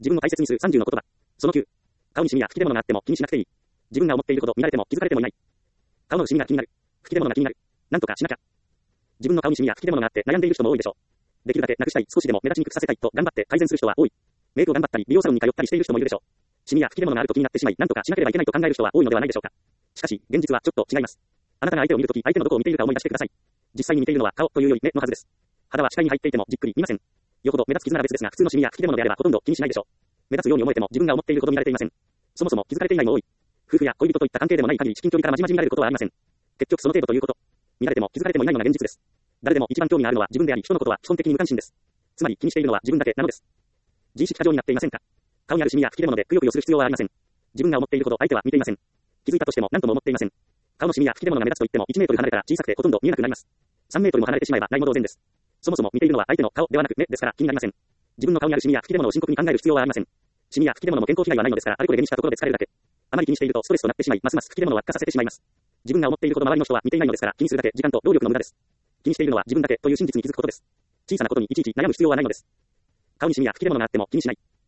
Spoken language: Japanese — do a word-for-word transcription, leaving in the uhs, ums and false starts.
自分を大切にするさんじゅうの言葉。そのきゅう。顔にシミや吹き出物があっても気にしなくていい。自分が思っているほど見られても気づかれてもいない。顔のシミが気になる。吹き出物が気になる。なんとかしなきゃ。自分の顔にシミや吹き出物があって悩んでいる人も多いでしょう。できるだけなくしたい、少しでも目立ちにくくさせたいと頑張って改善する人は多い。メイクを頑張ったり、美容サロンに通ったりしている人もいるでしょう。シミや吹き出物があると気になってしまい、なんとかしなければいけないと考える人は多いのではないでしょうか。しかし、現実はちょっと違います。あなたが相手を見るとき、相手のどこを見ているか思い出してください。実際に見ているのは顔というより目のはずです。肌は視界に入っていてもじっくり見ません。よほど目立つ傷なら別ですが、普通のシミや吹き出物であればほとんど気にしないでしょう。目立つように思えても自分が思っているほど見られていません。そもそも気づかれていないも多い。夫婦や恋人といった関係でもない限り至近距離からまじまじ見られることはありません。結局その程度ということ。見られても気づかれてもいないのが現実です。誰でも一番興味があるのは自分であり、人のことは基本的に無関心です。つまり気にしているのは自分だけなのです。自意識過剰になっていませんか？顔にあるシミや吹き出物でくよくよする必要はありません。自分が思っているほど相手は見ていません。気づいたとしても何とも思っていません。顔のシミや吹き出物が目立つと言ってもいちメートル離れたら小さくてほとんど見えなくなります。さんメートルも離れてしまえばないも同然です。そもそも見ているのは相手の顔ではなく目ですから気になりません。自分の顔にあるシミや吹き出物を深刻に考える必要はありません。シミや吹き出物も健康被害はないのですから、あれこれ目にしたところで疲れるだけ。あまり気にしているとストレスとなってしまい、ますます吹き出物を悪化させてしまいます。自分が思っているほど周りの人は見ていないのですから、気にするだけ時間と労力の無駄です。気にしているのは自分だけという真実に気づくことです。小さなことにいちいち悩む必要はないのです。顔にシミや吹き出物があっても気にしない。